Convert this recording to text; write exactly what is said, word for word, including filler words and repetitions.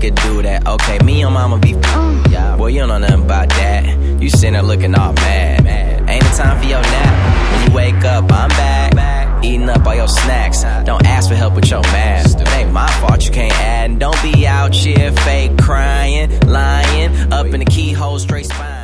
could do that. Okay, me and mama be yeah. Boy, you don't know nothing about that. You sitting there looking all mad. Ain't it time for your nap? When you wake up, I'm back, eating up all your snacks. Don't ask for help with your math. It ain't my fault you can't add. And don't be out here fake crying, lying, up in the keyhole, straight spine.